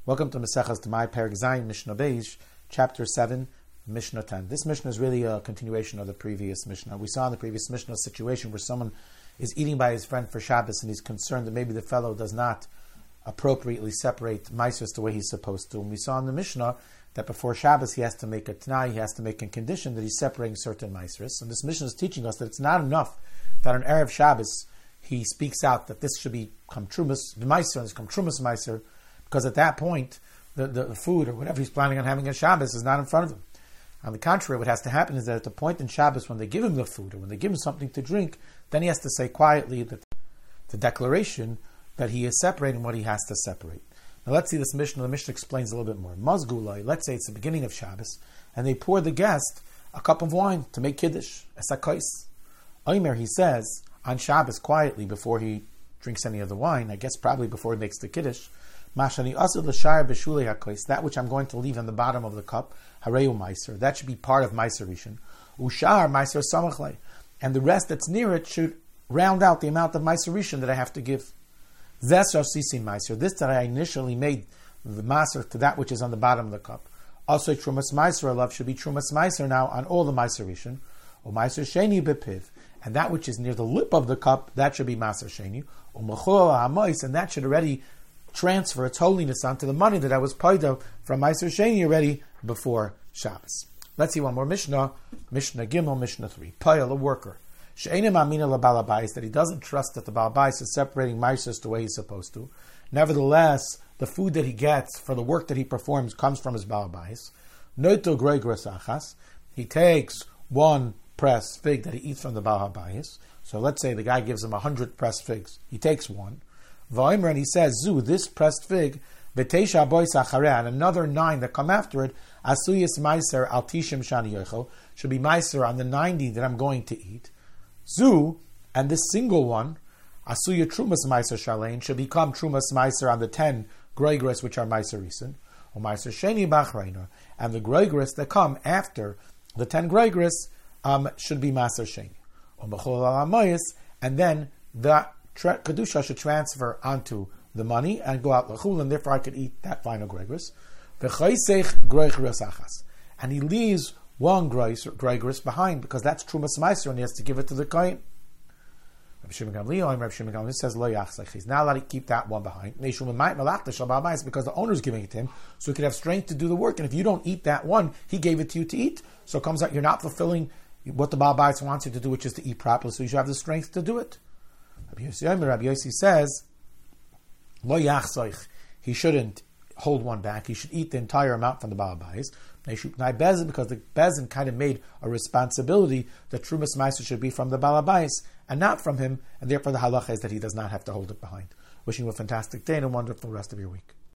Welcome to Maseches Demai Perek Zayin Mishnah Beis, Chapter 7, Mishnah 10. This Mishnah is really a continuation of the previous Mishnah. We saw in the previous Mishnah a situation where someone is eating by his friend for Shabbos and he's concerned that maybe the fellow does not appropriately separate Maasros the way he's supposed to. And we saw in the Mishnah that before Shabbos he has to make a T'nai, he has to make a condition that he's separating certain Maasros. And this Mishnah is teaching us that it's not enough that on Erev Shabbos he speaks out that this should become Trumas Meiser and this become Trumas Meiser, because at that point, the food or whatever he's planning on having on Shabbos is not in front of him. On the contrary, what has to happen is that at the point in Shabbos when they give him the food or when they give him something to drink, then he has to say quietly that the declaration that he is separating what he has to separate. Now let's see this Mishnah. The Mishnah explains a little bit more. Mazgulai, let's say it's the beginning of Shabbos, and they pour the guest a cup of wine to make Kiddush, esakais. Omer, he says, on Shabbos quietly before he drinks any of the wine, I guess probably before he makes the Kiddush, that which I'm going to leave on the bottom of the cup, hareu meiser, that should be part of meiser rishon. Ushar meiser samachlei, and the rest that's near it should round out the amount of meiser rishon that I have to give. Zesar sisin meiser, this that I initially made the maser to that which is on the bottom of the cup. Also trumas meiser love should be trumas meiser now on all the meiser rishon. O meiser sheni bepiv, and that which is near the lip of the cup, that should be meiser sheni. O mechol hamois, and that should already transfer its holiness onto the money that I was paid from Meiser Sheni already before Shabbos. Let's see one more Mishnah. Mishnah Gimel, Mishnah 3. Payal, a worker. She'enim amina lebal habayis, that he doesn't trust that the Baal Bayis is separating Meisers the way he's supposed to. Nevertheless, the food that he gets for the work that he performs comes from his Baal Bayis. Noito greigros achas. He takes one pressed fig that he eats from the Baal Bayis. So let's say the guy gives him 100 pressed figs. He takes one. And he says, Zu, this pressed fig, Betesha bois achareh, and another 9 that come after it, Asuyas meiser al tishim shani yochel, should be meiser on the 90 that I'm going to eat. Zu, and this single one, Asuya trumas meiser shalein, should become trumas meiser on the 10 greigros which are meiser risen, or meiser sheni bachreiner, and the greigros that come after the 10 greigros should be meiser sheni, or mechol al hamoyes, and then the Kedusha should transfer onto the money and go out l'chul, and therefore I could eat that final greigros. And he leaves one greigros behind because that's trumas meiser, and he has to give it to the kohen. Rabbi Shimon Gamliel says lo yachzech. He's not allowed to keep that one behind because the owner is giving it to him, so he could have strength to do the work. And if you don't eat that one, he gave it to you to eat. So it comes out you're not fulfilling what the Baal Bayis wants you to do, which is to eat properly. So you should have the strength to do it. Rabbi Yossi says, Lo yachzoich, he shouldn't hold one back. He should eat the entire amount from the Baal Bayis. Because the Bezin kind of made a responsibility that Trumas Meiser should be from the Baal Bayis and not from him, and therefore the halacha is that he does not have to hold it behind. Wishing you a fantastic day and a wonderful rest of your week.